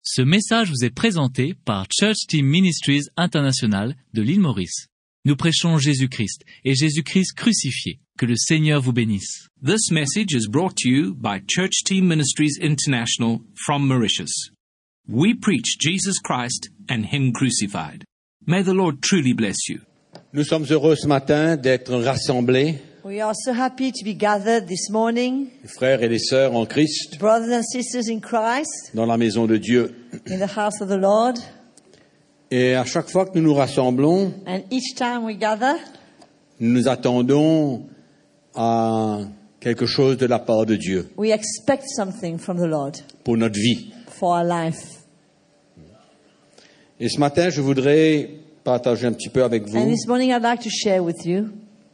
Ce message vous est présenté par Church Team Ministries International de l'île Maurice. Nous prêchons Jésus-Christ et Jésus-Christ crucifié. Que le Seigneur vous bénisse. This message is brought to you by Church Team Ministries International from Mauritius. We preach Jesus Christ and Him crucified. May the Lord truly bless you. Nous sommes heureux ce matin d'être rassemblés, We are so happy to be gathered this morning, les frères et les sœurs en Christ, brothers and sisters in Christ, dans la maison de Dieu. in the house of the Lord. Et à chaque fois que nous nous rassemblons, And each time we gather, nous nous attendons à quelque chose de la part de Dieu we expect something from the Lord pour notre vie. for our life. Et ce matin, je voudrais partager un petit peu avec And vous this morning I'd like to share with you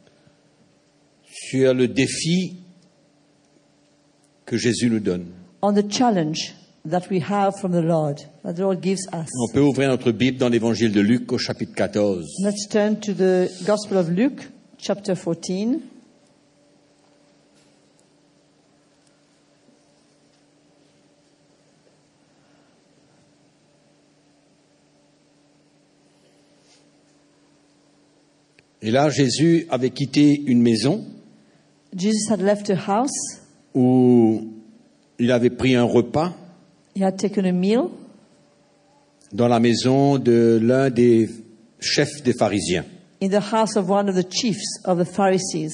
sur le défi que Jésus nous donne. on the challenge that we have from the Lord, that the Lord gives us. On peut ouvrir notre Bible dans l'évangile de Luc au chapitre 14. Let's turn to the Gospel of Luke, chapter 14. Et là, Jésus avait quitté une maison Jesus had left a house. où il avait pris un repas He had taken a meal dans la maison de l'un des chefs des pharisiens. in the house of one of the chiefs of the Pharisees.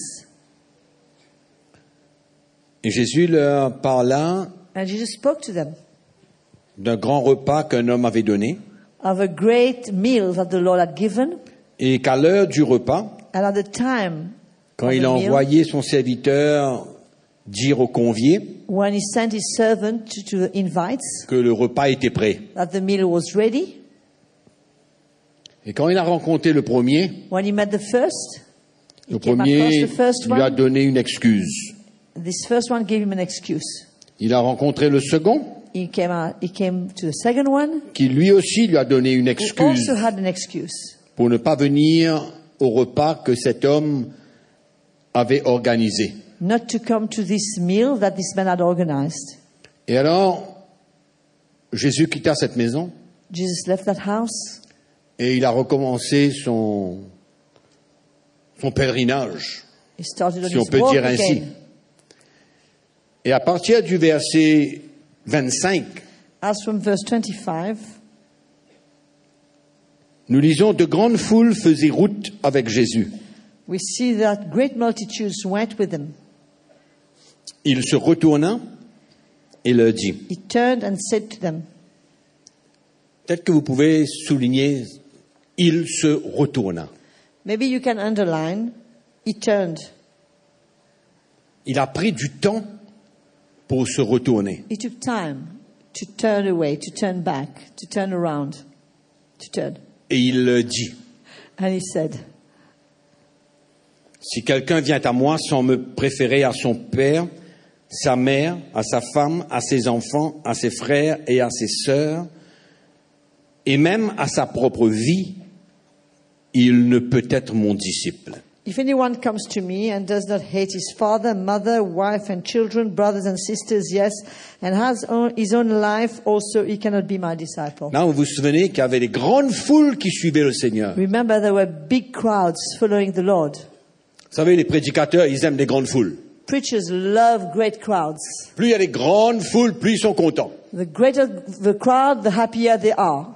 Et Jésus leur parla And Jesus spoke to them d'un grand repas qu'un homme avait donné of a great meal that the Lord had given. et qu'à l'heure du repas, And at the time quand of il the a meal, envoyé son serviteur dire aux conviés when he sent his servant to the invites, que le repas était prêt. that the meal was ready. Et quand il a rencontré le premier, When he met the first, le he came across premier the first lui a one. donné une excuse. This first one gave him an excuse. Il a rencontré le second He came to the second one, qui lui aussi lui a donné une who excuse also had an excuse pour ne pas venir au repas que cet homme avait organisé. not to come to this meal that this man had organized. Et alors, Jésus quitta cette maison Jesus left that house et il a recommencé son pèlerinage, He started on si on his peut walk dire ainsi. again. Et à partir du verset 25, As from verse 25, nous lisons « De grandes foules faisaient route avec Jésus. we see that great multitudes went with him. Il se retourna et leur dit. He turned and said to them, » Peut-être que vous pouvez souligner « Il se retourna maybe you can underline, he turned. » Il a pris du temps pour se retourner. He took time to turn away, to turn back, to turn around, to turn. Et il leur dit And he said, « Si quelqu'un vient à moi sans me préférer à son père, sa mère, à sa femme, à ses enfants, à ses frères et à ses sœurs, et même à sa propre vie, il ne peut être mon disciple. if anyone comes to me and does not hate his father, mother, wife, and children, brothers and sisters, yes, and has his own life also, he cannot be my disciple. » Là, vous vous souvenez qu'il y avait des grandes foules qui suivaient le Seigneur. Remember, there were big crowds following the Lord. Vous savez, les prédicateurs, ils aiment les grandes foules. Preachers love great crowds. Plus il y a des grandes foules, plus ils sont contents. The greater the crowd, the happier they are.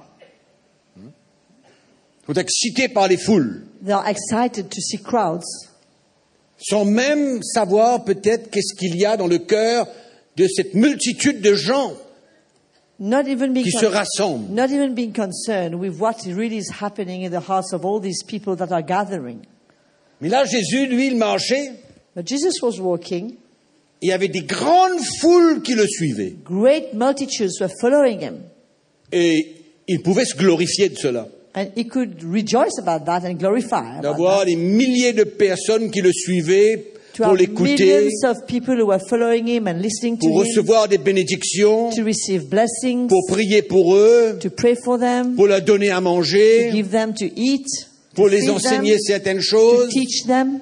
Ils sont excités par les foules, They are excited to see crowds, sans même savoir peut-être qu'est-ce qu'il y a dans le cœur de cette multitude de gens not even being qui se rassemblent. not even being concerned with what really is happening in the hearts of all these people that are gathering. Mais là, Jésus, lui, il marchait, But Jesus was walking. et il y avait des grandes foules qui le suivaient. Great multitudes were following him. Et il pouvait se glorifier de cela. And he could rejoice about that and glorify about D'avoir that. des milliers de personnes qui le suivaient To pour have l'écouter, millions of people who were following him and listening to pour him, recevoir des bénédictions, to receive blessings, pour prier pour eux, to pray for them, pour leur donner à to manger, give them to eat, pour to les feed enseigner them, certaines to choses. teach them.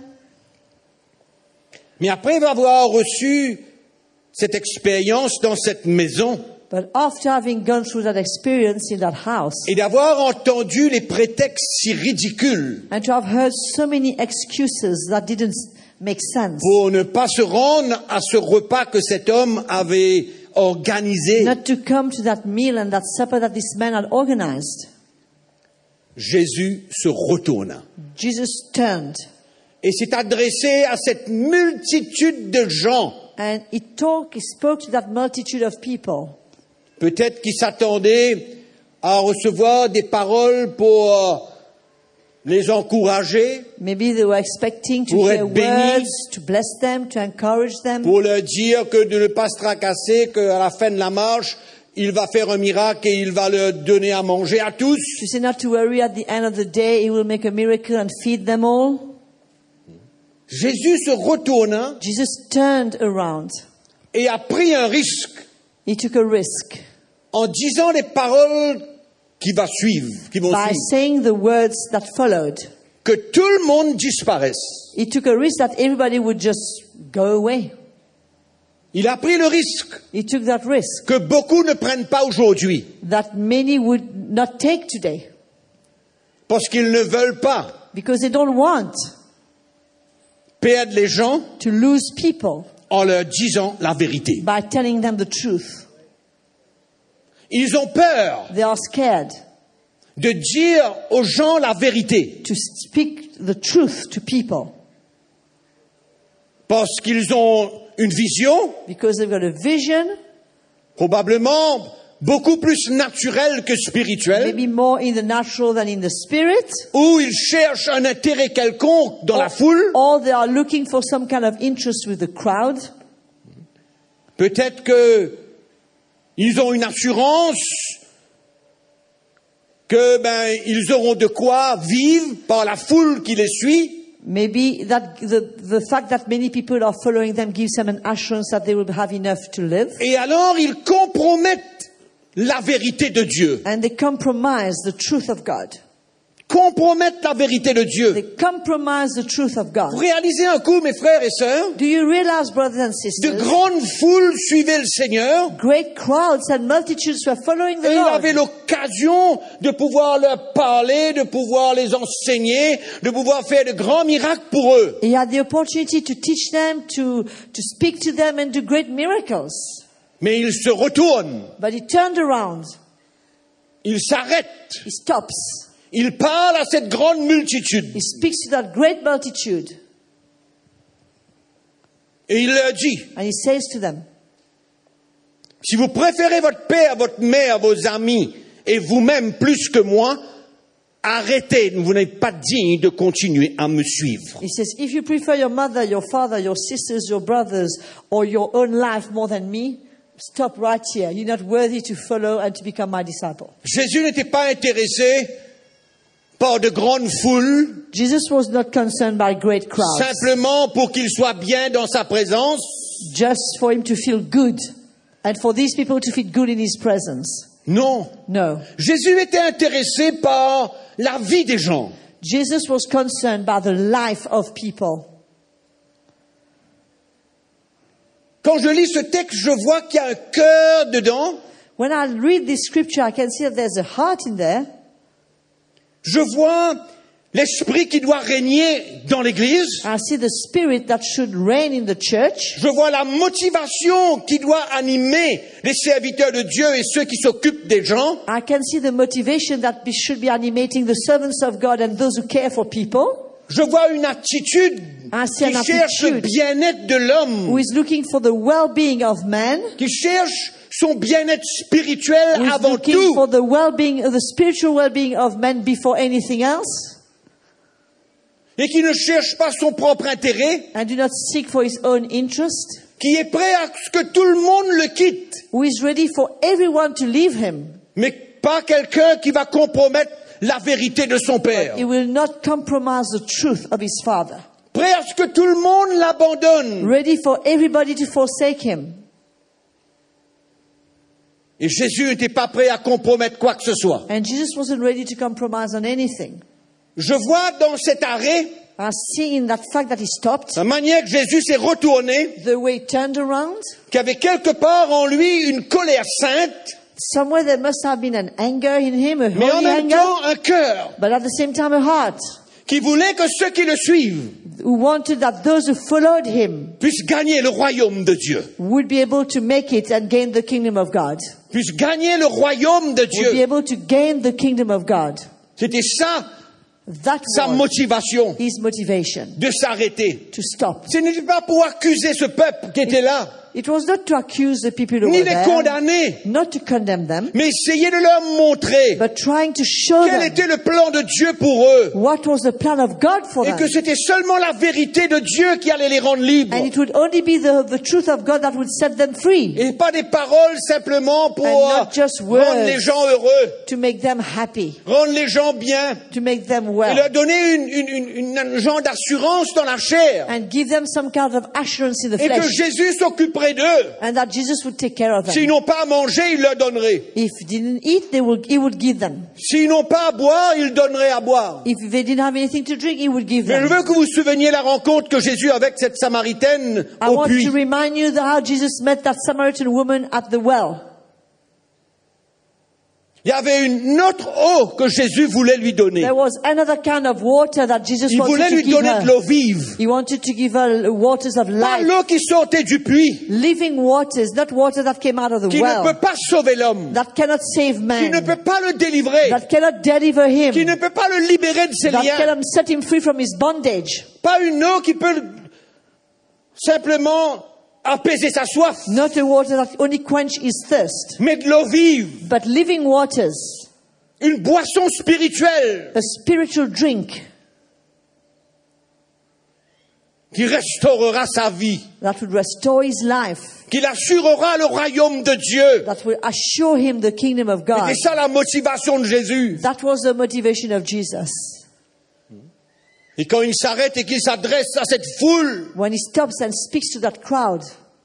Mais après avoir reçu cette expérience dans cette maison, But after having gone through that experience in that house, et d'avoir entendu les prétextes si ridicules and to have heard so many excuses that didn't make sense, pour ne pas se rendre à ce repas que cet homme avait organisé, not to come to that meal and that supper that this man had organized, Jésus se retourna Jesus turned et s'est adressé à cette multitude de gens, and he spoke to that multitude of people. peut-être qui s'attendaient à recevoir des paroles pour les encourager, Maybe they were expecting to Pour hear être bénis. words, to bless them, to encourage them, pour leur dire que de ne pas se tracasser, qu'à la fin de la marche, il va faire un miracle et il va leur donner à manger à tous. to say not to worry, at the end of the day he will make a miracle and feed them all. Jésus se retourna Jesus turned around. et a pris un risque He took a risk en disant les paroles qui vont suivre. by saying the words that followed. Que tout le monde disparaisse. He took a risk that everybody would just go away. Il a pris le risque He took that risk que beaucoup ne prennent pas aujourd'hui that many would not take today parce qu'ils ne veulent pas because they don't want perdre les gens to lose people en leur disant la vérité. by telling them the truth. Ils ont peur They are scared de dire aux gens la vérité to speak the truth to people parce qu'ils ont une vision because they've got a vision, probablement beaucoup plus naturelle que spirituelle, maybe more in the natural than in the spirit, où ils cherchent un intérêt quelconque dans la foule. or they are looking for some kind of interest with the crowd. Peut-être que ils ont une assurance que ils auront de quoi vivre par la foule qui les suit. Maybe that the fact that many people are following them gives them an assurance that they will have enough to live. Et alors ils compromettent la vérité de Dieu. And they compromise the truth of God. Compromettent la vérité de Dieu. They compromise the truth of God. Vous réalisez un coup, mes frères et sœurs, Do you realize, brothers and de sisters, grandes foules suivaient le Seigneur great crowds and multitudes were following the et il avait Lord. l'occasion de pouvoir leur parler, de pouvoir les enseigner, de pouvoir faire de grands miracles pour eux. He had the opportunity to teach them, to speak to them and do great miracles. Mais il se retourne, But he turned around. il s'arrête, He stops. il parle à cette grande multitude He speaks to that great multitude. et il leur dit, And he says to them, si vous préférez votre père, votre mère, vos amis et vous-même plus que moi, arrêtez, vous n'êtes pas digne de continuer à me suivre. he says, if you prefer your mother, your father, your sisters, your brothers, or your own life more than me, stop right here. You're not worthy to follow and to become my disciple. Jésus n'était pas intéressé par de grandes foules, Jesus was not concerned by great crowds, simplement pour qu'il soit bien dans sa présence. just for him to feel good and for these people to feel good in his presence. Non. No. Jésus était intéressé par la vie des gens. Jesus was concerned by the life of people. Quand je lis ce texte, je vois qu'il y a un cœur dedans. When I read this scripture, I can see that there's a heart in there. Je vois l'esprit qui doit régner dans l'Église. I see the spirit that should reign in the church. Je vois la motivation qui doit animer les serviteurs de Dieu et ceux qui s'occupent des gens. I can see the motivation that should be animating the servants of God and those who care for people. Je vois une attitude I see qui an cherche le attitude bien-être de l'homme, who is looking for the well-being of man, qui cherche son bien-être spirituel who is avant looking tout. for the well-being, the spiritual well-being of man before anything else, Et qui ne cherche pas son propre intérêt, and do not seek for his own interest, qui est prêt à ce que tout le monde le quitte, who is ready for everyone to leave him. mais pas quelqu'un qui va compromettre la vérité de son Père. He will not compromise the truth of his Father. Prêt à ce que tout le monde l'abandonne. Ready for everybody to forsake him. Et Jésus n'était pas prêt à compromettre quoi que ce soit. And Jesus wasn't ready to compromise on anything. Je vois dans cet arrêt seeing that fact that he stopped, la manière que Jésus s'est retourné, the way he turned around, qu'il y avait quelque part en lui une colère sainte, somewhere there must have been an anger in him, a mais en holy même anger, temps un cœur but at the same time a heart, qui voulait que ceux qui le suivent who wanted that those who followed him puissent gagner le royaume de Dieu, would be able to make it and gain the kingdom of God. puissent gagner le royaume de Would be Dieu. able to gain the kingdom of God. C'était ça, That sa was motivation his motivation, de s'arrêter. to stop. Ce n'était pas pour accuser ce peuple qui était là, It was not to accuse the people who ni were les there, condamner, not to condemn them, mais essayer de leur montrer but trying to show quel them était le plan de Dieu pour eux. what was the plan of God for Et them. que c'était seulement la vérité de Dieu qui allait les rendre libres. And it would only be the truth of God that would set them free, Et pas des paroles simplement pour And not just rendre les words. gens heureux, to make them happy, rendre les gens bien, to make them et well, leur donner un genre d'assurance dans la chair. and give them some kind of assurance in the Et que flesh, Jésus s'occuperait d'eux. and that Jesus would take care of them. S'ils n'ont pas à manger, il leur donnerait. If they didn't eat, he would give them. S'ils n'ont pas à boire, il donnerait à boire. If they didn't have anything to drink, he would give Mais je them. veux que vous vous souveniez la rencontre que Jésus a avec cette Samaritaine I au want puits. to remind you how Jesus met that Samaritan woman at the well. Il y avait une autre eau que Jésus voulait lui donner. There was another kind of water that Jesus Il wanted voulait to lui give donner her. de l'eau vive. He wanted to give her waters of Pas life, l'eau qui sortait du puits, living waters, not water that came out of the qui ne peut well, pas sauver l'homme, that cannot save qui ne man, peut pas le délivrer, that cannot deliver him, qui ne peut pas le libérer de ses that liens. cannot set him free from his bondage. Pas une eau qui peut simplement apaiser sa soif, Not a water that only quench his thirst, mais de l'eau vive, but living waters, une boisson spirituelle a spiritual drink qui restaurera sa vie, that would restore his life, qui l'assurera le royaume de Dieu. that will assure him the kingdom of God. C'était ça la motivation de Jésus. That was the motivation of Jesus. Et quand il s'arrête et qu'il s'adresse à cette foule, When he stops and speaks to that crowd,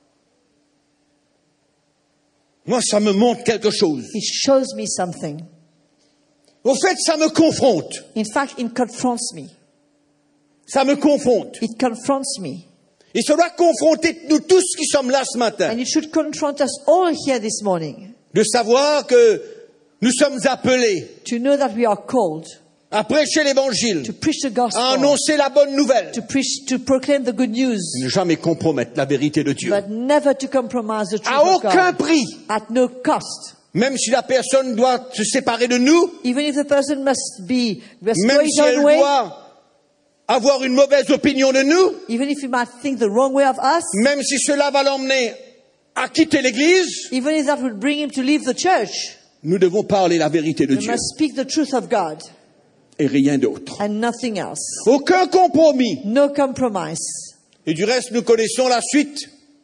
moi ça me montre quelque chose. it shows me something. Au fait, ça me confronte. In fact, it confronts me. Ça me confronte. It confronts me. Et ça doit confronter nous tous qui sommes là ce matin. And it should confront us all here this morning De savoir que nous sommes appelés to know that we are called à prêcher l'évangile, to preach the à gospel, annoncer la bonne nouvelle, to proclaim the good news, ne jamais compromettre la vérité de Dieu. but never to compromise the truth À of aucun God prix. at no cost. Même si la personne doit se séparer de nous, Even if the person must go même his si elle own way, doit avoir une mauvaise opinion de nous, even if he might think the wrong way of us, même si cela va l'emmener à quitter l'église, even if that would bring him to leave the church, nous devons parler la vérité de we Dieu must speak the truth of God et rien d'autre. and nothing else. Aucun compromis. No compromise. Et du reste, nous connaissons la suite.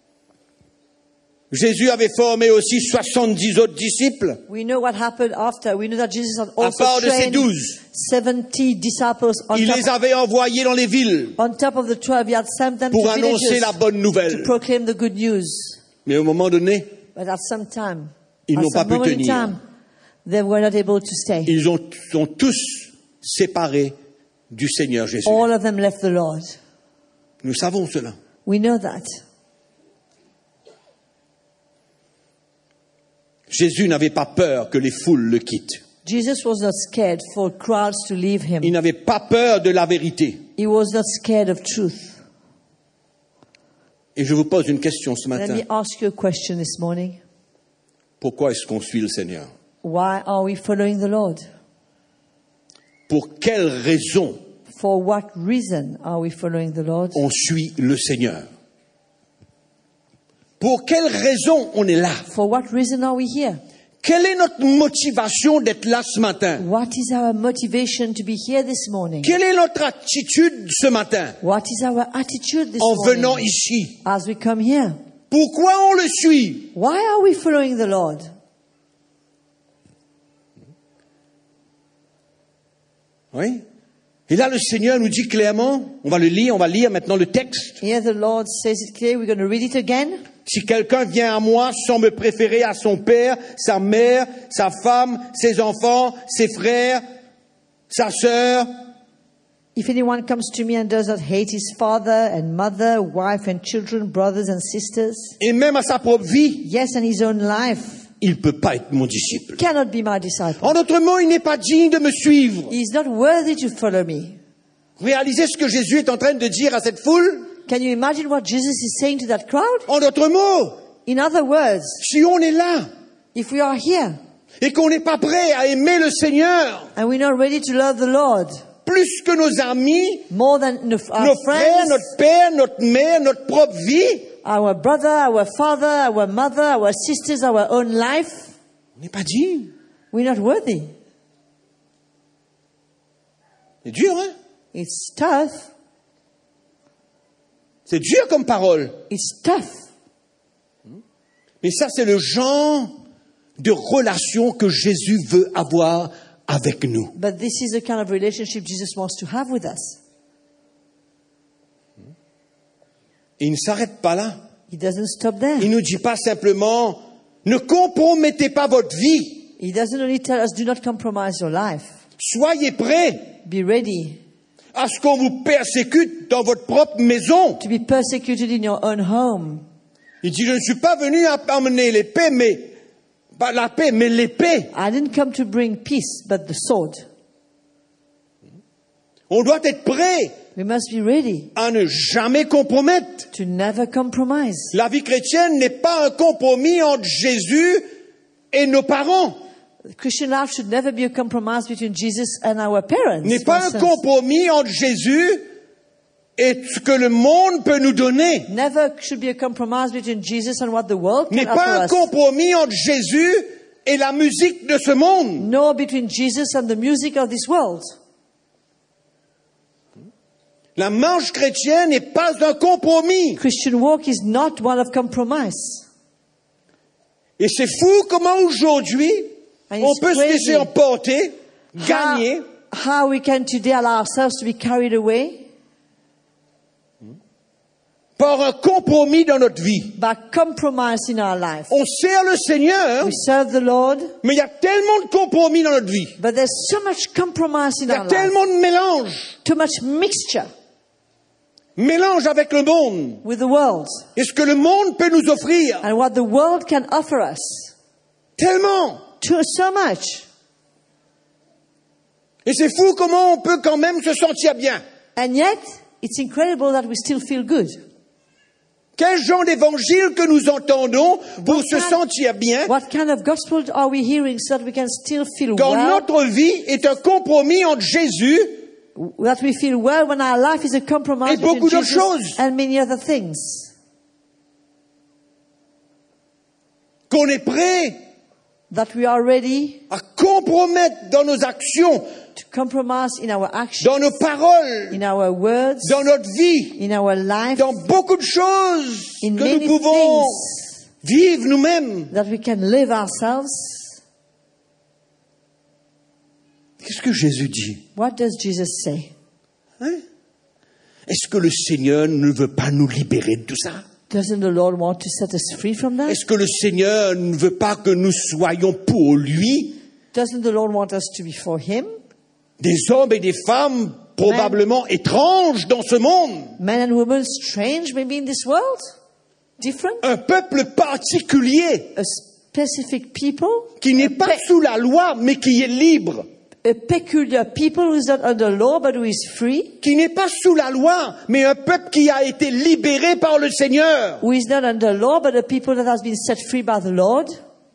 Jésus avait formé aussi 70 autres disciples, We know what happened after. We know that Jesus had à also part de ses trained 12. 70 disciples Il les avait envoyés dans les villes on top of the 12. He had sent them pour to annoncer villages la bonne to nouvelle. proclaim the good news. Mais au moment donné, But at some time, Ils at n'ont pas some pu moment in tenir. time, they were not able to stay. ils sont tous séparés du Seigneur Jésus. All of them left the Lord. Nous savons cela. We know that. Jésus n'avait pas peur que les foules le quittent. Jesus was not scared for crowds to leave him. Il n'avait pas peur de la vérité. He was not scared of truth. Et je vous pose une question ce Let matin. me ask you a question this morning. Pourquoi est-ce qu'on suit le Seigneur? Why are we following the Lord? Pour quelle raison For what reason are we following the Lord? on suit le Seigneur? Pour quelle raison on est là? For what reason are we here? Quelle est notre motivation d'être là ce matin? What is our motivation to be here this morning? Quelle est notre attitude ce matin What is our attitude this en venant morning ici? as we come here? Pourquoi on le suit? Why are we following the Lord? Oui. Et là, le Seigneur nous dit clairement, on va lire maintenant le texte. Here the Lord says it clear. We're going to read it again. Si quelqu'un vient à moi sans me préférer à son père, sa mère, sa femme, ses enfants, ses frères, sa sœur, If anyone comes to me and does not hate his father and mother, wife and children, brothers and sisters, et même à sa propre vie, yes, and his own life, il ne peut pas être mon disciple. cannot be my disciple. En d'autres mots, il n'est pas digne de me suivre. He is not worthy to follow me. Réalisez ce que Jésus est en train de dire à cette foule. Can you imagine what Jesus is saying to that crowd? En d'autres mots, In other words, si on est là if we are here et qu'on n'est pas prêt à aimer le Seigneur and we're not ready to love the Lord plus que nos amis, more than our nos frères, friends, notre père, notre mère, notre propre vie, our brother, our father, our mother, our sisters, our own life, on n'est pas digne. we're not worthy. C'est dur, hein? It's tough. C'est dur comme parole. It's tough. Mais ça, c'est le genre de relation que Jésus veut avoir avec nous. But this is the kind of relationship Jesus wants to have with us. Et il ne s'arrête pas là. He doesn't stop there. Il ne nous dit pas simplement, ne compromettez pas votre vie. He doesn't only tell us, do not compromise your life. Soyez prêts Be ready à ce qu'on vous persécute dans votre propre maison. to be persecuted in your own home. Il dit, je ne suis pas venu à amener l'épée, mais pas la paix, mais l'épée. I didn't come to bring peace, but the sword. On doit être prêt We must be ready à ne jamais compromettre. to never compromise. La vie chrétienne n'est pas un compromis entre Jésus et nos parents. The Christian life should never be a compromise between Jesus and our parents. N'est for pas un instance. compromis entre Jésus et ce que le monde peut nous donner. Never should be a compromise between Jesus and what the world N'est can pas offer un us. compromis entre Jésus et la musique de ce monde. Nor between Jesus and the music of this world. La marche chrétienne n'est pas un compromis. Christian walk is not one of compromise. Et c'est fou comment aujourd'hui And on it's peut se crazy laisser emporter, gagner how we can today allow ourselves to be carried away par un compromis dans notre vie. by compromise in our life. On sert le Seigneur, We serve the Lord, mais il y a tellement de compromis dans notre vie. but there's so much compromise in Il y a our life. tellement de mélange. Too much mixture Mélange avec le monde. with the world Et ce que le monde peut nous offrir. and what the world can offer us. Tellement. So much. Et c'est fou comment on peut quand même se sentir bien. And yet, it's incredible that we still feel good. Quel genre d'évangile que nous entendons pour What se kind- sentir bien What kind of gospel are we hearing so that we can still feel quand well? notre vie est un compromis entre Jésus That we feel well when our life is a compromise Et beaucoup between d'autres Jesus choses. and many other things. qu'on est prêt That we are ready à compromettre dans nos actions, to compromise in our actions, dans nos paroles, in our words, dans notre vie, in our life, dans beaucoup de choses in que many nous pouvons things vivre nous-mêmes. that we can live ourselves. Qu'est-ce que Jésus dit? What does Jesus say? Hein? Est-ce que le Seigneur ne veut pas nous libérer de tout ça? Doesn't the Lord want to set us free from that? Est-ce que le Seigneur ne veut pas que nous soyons pour lui Doesn't the Lord want us to be for Him? des hommes et des femmes probablement étranges dans ce monde? Men and women strange maybe in this world? Different? Un peuple particulier A specific people? qui n'est pas sous la loi mais qui est libre. A peculiar people who is not under law but who is free? Qui n'est pas sous la loi mais un peuple qui a été libéré par le Seigneur. Who is not under law but a people that has been set free by the Lord?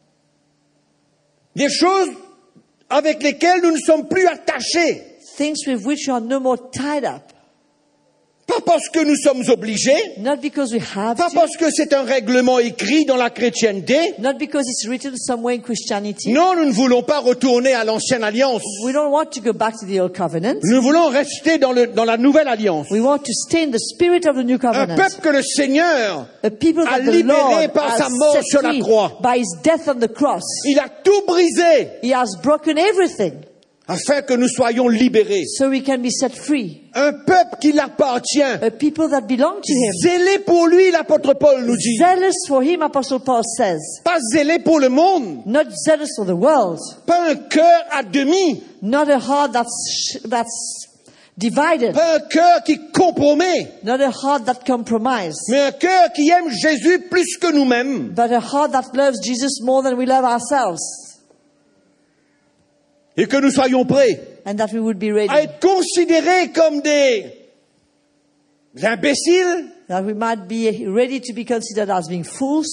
Des choses avec lesquelles nous ne sommes plus attachés. Things with which you are no more tied up. Pas parce que nous sommes obligés, Not because we have pas to. parce que c'est un règlement écrit dans la chrétienté. Not because it's written somewhere in Christianity. Non, nous ne voulons pas retourner à l'ancienne alliance. We don't want to go back to the old covenant. Nous voulons rester dans la nouvelle alliance. We want to stay in the spirit of the new Un covenant. peuple que le Seigneur A people a that the libéré Lord par sa has mort set sur la free croix. by His death on the cross. Il a tout brisé He has broken everything afin que nous soyons libérés. so we can be set free. Un peuple qui l'appartient. A people that belong to Him. Zélé pour lui, l'apôtre Paul nous dit. Zealous for Him, Apostle Paul says. Pas zélé pour le monde. Not zealous for the world. Pas un cœur à demi. Not a heart that's Divided. Pas un cœur qui compromet, Not a heart that compromises, mais un cœur qui aime Jésus plus que nous-mêmes. but a heart that loves Jesus more than we love ourselves. Et que nous soyons prêts And that we would be ready. à être considérés comme des imbéciles, That we might be ready to be considered as being fools.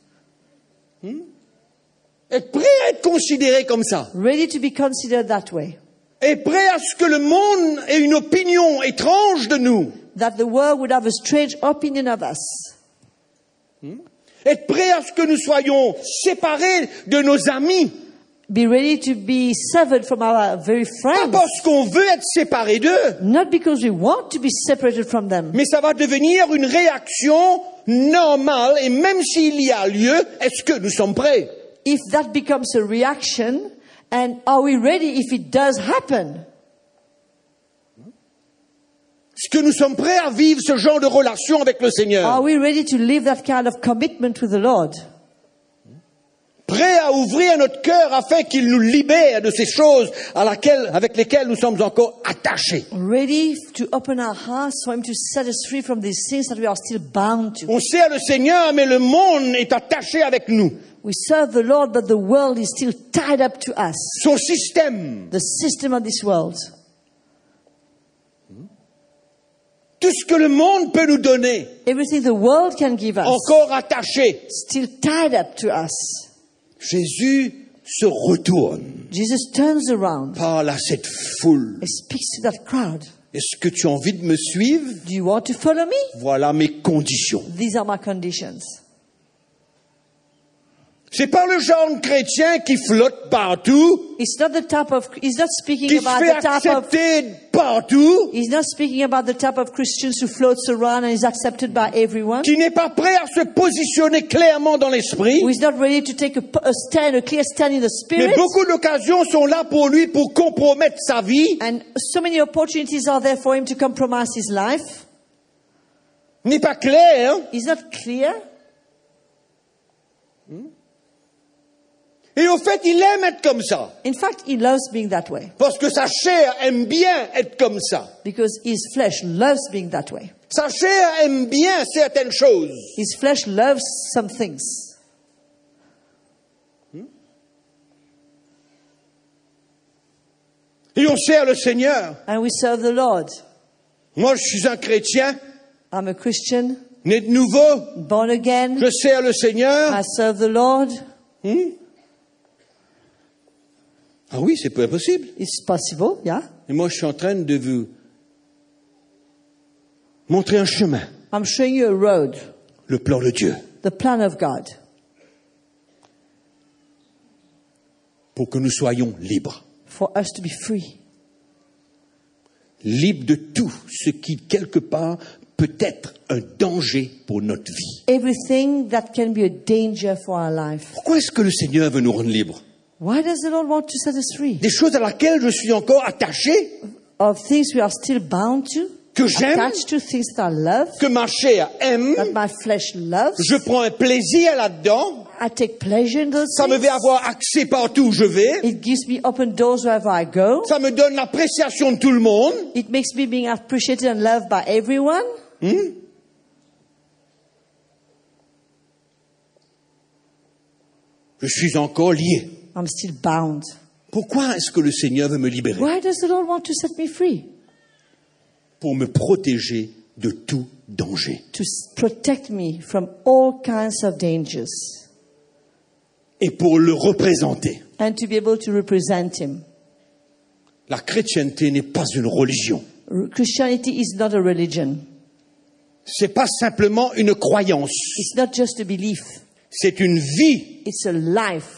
être prêts à être considérés comme ça. Ready to be considered that way. Et prêts à ce que le monde ait une opinion étrange de nous. That the world would have a strange opinion of us. Être prêts à ce que nous soyons séparés de nos amis. Be ready to be severed from our very Pas friends. parce qu'on veut être séparés d'eux, Not because we want to be separated from them. mais ça va devenir une réaction normale. Et même s'il y a lieu, est-ce que nous sommes prêts? If that becomes a reaction, and are we ready if it does happen? Est-ce que nous sommes prêts à vivre ce genre de relation avec le Seigneur? Are we ready to live that kind of commitment with the Lord? Prêts à ouvrir notre cœur afin qu'il nous libère de ces choses avec lesquelles nous sommes encore attachés. Ready to open our hearts for Him to set us free from these things that we are still bound to. On sert le Seigneur, mais le monde est attaché avec nous. We serve the Lord, but the world is still tied up to us. Son système, The system of this world. tout ce que le monde peut nous donner, Everything the world can give us, encore attaché. still tied up to us. Jésus se retourne, Jesus turns around parle à cette foule. and speaks to that crowd. Est-ce que tu as envie de me suivre? Do you want to follow me? Voilà mes conditions. These are my conditions. C'est pas le genre de chrétien qui flotte partout, He's not speaking qui se about fait the type of accepter partout, He's not speaking about the type of Christians who floats around and is accepted by everyone. qui n'est pas prêt à se positionner clairement dans l'esprit. Who is not ready to take a clear stand in the Mais spirit. beaucoup d'occasions sont là pour lui pour compromettre sa vie. And so many opportunities are there for him to compromise his life. N'est pas clair. He's not clear. Et au fait, il aime être comme ça. In fact, he loves being that way. Parce que sa chair aime bien être comme ça. Because his flesh loves being that way. Sa chair aime bien certaines choses. His flesh loves some things. Et on sert le Seigneur. And we serve the Lord. Moi, je suis un chrétien, I'm a Christian, né de nouveau. born again. Je sers le Seigneur. I serve the Lord. Ah oui, c'est pas possible. It's possible, yeah. Et moi, je suis en train de vous montrer un chemin, I'm showing you a road, le plan de Dieu, the plan of God, pour que nous soyons libres. for us to be free. Libres de tout ce qui, quelque part, peut être un danger pour notre vie. Everything that can be a danger for our life. Pourquoi est-ce que le Seigneur veut nous rendre libres? Why does the Lord want to set us free? Des choses à laquelle je suis encore attaché, Of things we are still bound to, que j'aime, attached to things that I love, que ma chair aime, that my flesh loves. je prends un plaisir là-dedans, I take pleasure in those ça me things. fait avoir accès partout où je vais, It gives me open doors wherever I go. ça me donne l'appréciation de tout le monde. It makes me being appreciated and loved by everyone. Je suis encore lié. I'm still bound. Pourquoi est-ce que le Seigneur veut me libérer? Why does the Lord want to set me free? Pour me protéger de tout danger. To protect me from all kinds of dangers Et pour le représenter. and to be able to represent Him. La chrétienté n'est pas une religion. Christianity is not a religion. C'est pas simplement une croyance. It's not just a belief. C'est une vie It's a life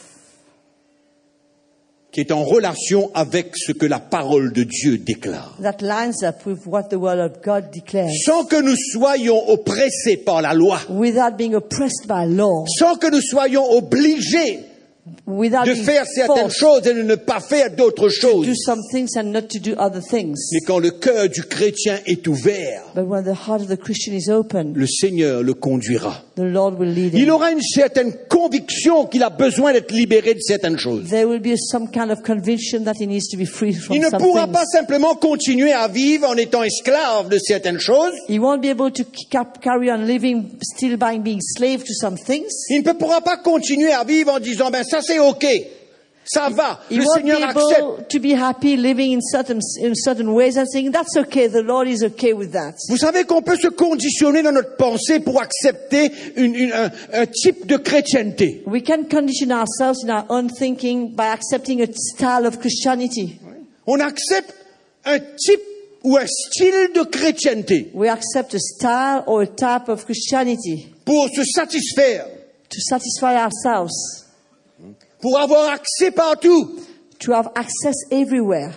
qui est en relation avec ce que la parole de Dieu déclare. that lines up with what the Word of God declares, Sans que nous soyons oppressés par la loi. without being oppressed by law, Sans que nous soyons obligés without de being faire certaines forced choses et de ne pas faire d'autres to choses. do some things and not to do other things. Mais quand le cœur du chrétien est ouvert, But when the heart of the Christian is open, le Seigneur le conduira. the Lord will lead Il him. aura une certaine conviction qu'il a besoin d'être libéré de certaines choses. There will be some kind of conviction that he needs to be free from Il ne some pourra things. pas simplement continuer à vivre en étant esclave de certaines choses. He won't be able to carry on living still by being slave to some things. Il ne pourra pas continuer à vivre en disant, ben ça c'est ok, ça va, He le won't be Seigneur accepte. able to be happy living in certain ways and saying, that's okay, the Lord is okay with that. Vous savez qu'on peut se conditionner dans notre pensée pour accepter un type de chrétienté. We can condition ourselves in our own thinking by accepting a style of Christianity. On accepte un type ou un style de chrétienté We accept a style or a type of Christianity pour se satisfaire, to satisfy ourselves, pour avoir accès partout. to have access everywhere.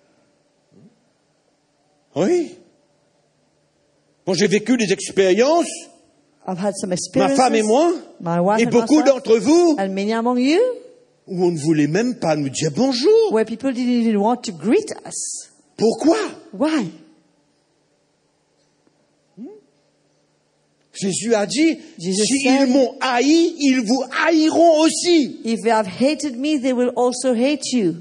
Oui. Bon, j'ai vécu des expériences, I've had some ma experiences, femme et moi, my wife et and beaucoup myself, d'entre vous, and many among you, où on ne voulait même pas nous dire bonjour. where people didn't even want to greet us. Pourquoi? Why? Jésus a dit, Jesus si said- ils m'ont haï, ils vous haïront aussi. If they have hated me, they will also hate you.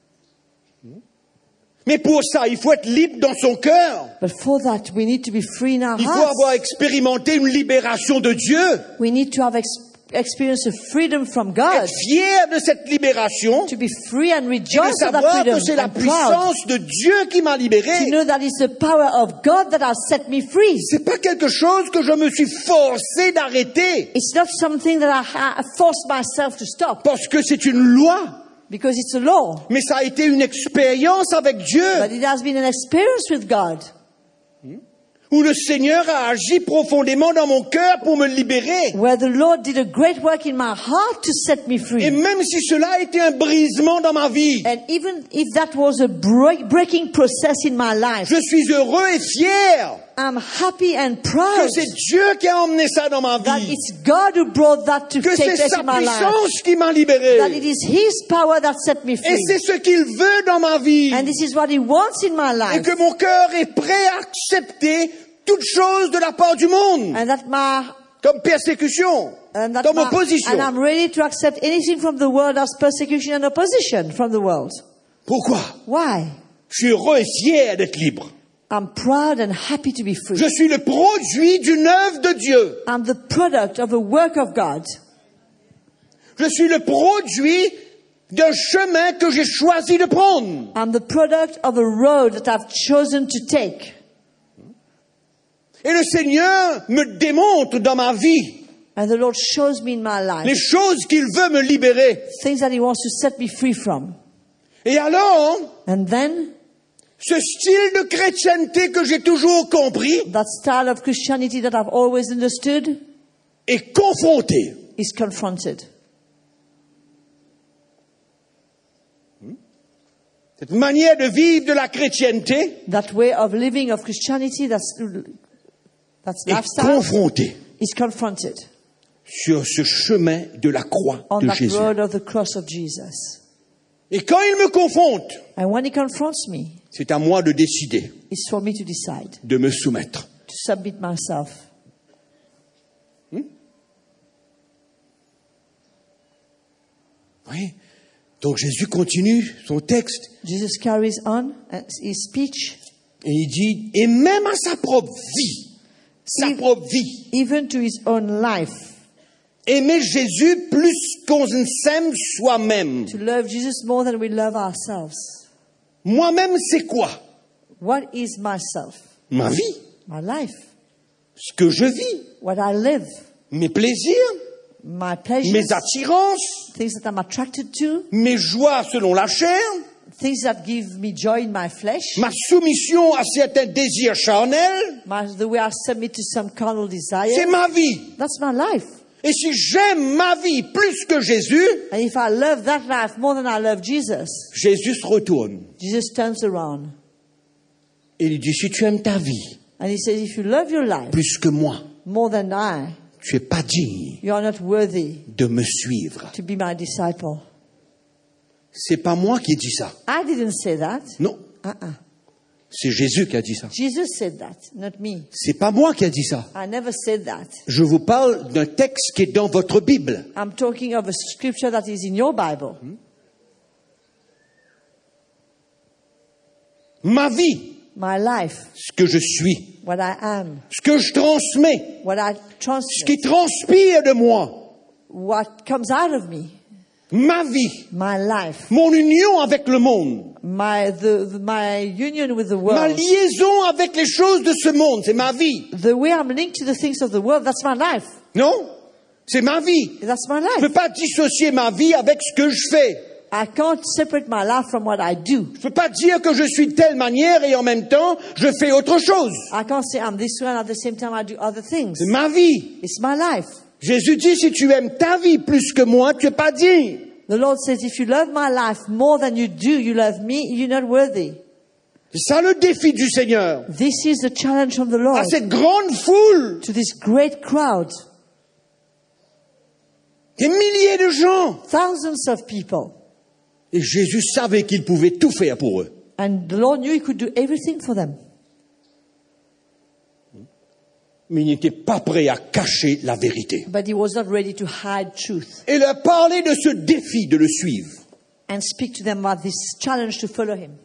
Mais pour ça, il faut être libre dans son cœur. But for that, we need to be free in our Il faut hearts. avoir expérimenté une libération de Dieu. We need to have experienced a freedom from God. Être fier de cette libération To be free and et de rejoice of that savoir freedom. que c'est la And proud puissance de Dieu qui m'a to libéré. know that it's the power of God that has set me free. C'est pas quelque chose que je me suis forcé d'arrêter It's not something that I forced myself to stop parce que c'est une loi. because it's a law. Mais ça a été une expérience avec Dieu But it has been an experience with God où le Seigneur a agi profondément dans mon cœur pour me libérer. where the Lord did a great work in my heart to set me Et free. même si cela a été un brisement dans ma vie, And even if that was a breaking process in my life, je suis heureux et fier I'm happy and que proud c'est Dieu qui a emmené ça dans ma that vie, it's God who brought that to que take c'est place sa in my life. puissance qui m'a libéré. That it is His power that set me Et free. c'est ce qu'il veut dans ma vie. And this is what He wants in my Et life. que mon cœur est prêt à accepter toute chose de la part du monde, And that my comme persécution, comme opposition. and I'm ready to accept anything from the world as persecution and opposition from the world. Pourquoi? Why? Je suis heureux et fier d'être libre. I'm proud and happy to be free. Je suis le produit d'une œuvre de Dieu. I'm the product of a work of God. Je suis le produit d'un chemin que j'ai choisi de prendre. I'm the product of a road that I've chosen to take. Et le Seigneur me démontre dans ma vie And the Lord shows me in my life les choses qu'il veut me libérer. things that He wants to set me free from. Et alors, And then ce style de chrétienté que j'ai toujours compris that style of Christianity that I've always understood est confronté. is confronted. Cette manière de vivre de la chrétienté That way of living of Christianity, that's est lifestyle, confronté is confronted sur ce chemin de la croix on de that Jésus. road of the cross of Jesus. Et quand il me confronte, And when He confronts me, c'est à moi de décider, it's for me to decide, de me soumettre. to submit myself. Oui. Donc Jésus continue son texte Jesus carries on his speech, et il dit, et même à sa propre vie, even to his own life, aimer Jésus plus qu'on ne s'aime soi-même. to love Jesus more than we love ourselves. Moi-même, c'est quoi? What is myself? Ma vie, My life. ce que je vis, What I live. mes plaisirs, My pleasures. mes attirances, Things that I'm attracted to. mes joies selon la chair, Things that give me joy in my flesh. ma soumission à certains désirs charnels, The way I submit to some carnal desire. c'est ma vie. That's my life. Et si j'aime ma vie plus que Jésus, And if I love that life more than I love Jesus, Jésus se retourne Jesus turns around. et il dit, si tu aimes ta vie And He says, if you love your life plus que moi, more than I, tu es pas digne you are not worthy de me suivre. to be my disciple. C'est pas moi qui ai dit ça. I didn't say that. Non, Uh-uh. c'est Jésus qui a dit ça. Jesus said that, not me. C'est pas moi qui a dit ça. I never said that. Je vous parle d'un texte qui est dans votre Bible. I'm talking of a scripture that is in your Bible. Ma vie, My life, ce que je suis, what I am, ce que je transmets, what I ce transmit, qui transpire de moi, what comes out of me, ma vie, my life, mon union avec le monde, my union with the ma world, liaison avec les choses de ce monde, c'est ma vie. the way I'm linked to the things of the world, that's my life. Non? C'est ma vie. That's my Je ne life. peux pas dissocier ma vie avec ce que je fais. I can't separate my life from what I do. Je ne peux pas dire que je suis de telle manière et en même temps, je fais autre chose. I can't say I'm this way and at the same time I do other things. C'est ma vie. It's my life. Jésus dit, si tu aimes ta vie plus que moi, tu n'es pas digne. The Lord says, if you love my life more than you do, you love me, you're not worthy. C'est ça le défi du Seigneur. This is the challenge from the Lord À cette grande foule, to this great crowd. des milliers de gens. Thousands of people. Et Jésus savait qu'il pouvait tout faire pour eux. And the Lord knew He could do everything for them. Mais il n'était pas prêt à cacher la vérité. But He was not ready to hide truth Et leur parler de ce défi de le suivre. and speak to them about this challenge to follow Him.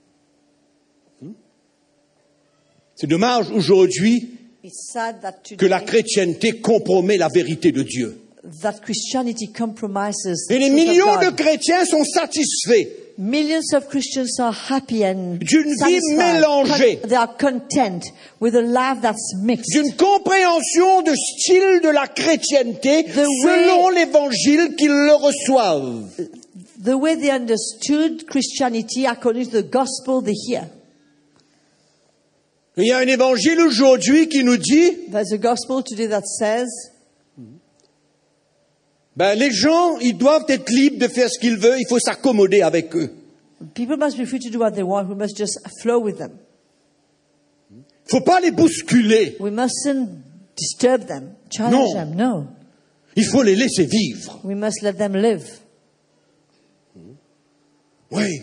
C'est dommage aujourd'hui It's sad that que la today chrétienté compromet la vérité de Dieu. that Christianity compromises Et the les truth of millions de God. chrétiens sont satisfaits Millions of Christians are happy and d'une vie satisfied. mélangée, They are content with a life that's mixed. d'une compréhension de style de la chrétienté The selon way- l'évangile qu'ils le reçoivent. The way they understood Christianity according to the gospel they hear. Il y a un évangile aujourd'hui qui nous dit, There's a gospel today that says les gens, ils doivent être libres de faire ce qu'ils veulent, il faut s'accommoder avec eux. people must be free to do what they want. We must just flow with them. Il faut pas les bousculer, We mustn't disturb them, challenge No. them. No. il faut les laisser vivre. We must let them live. Oui.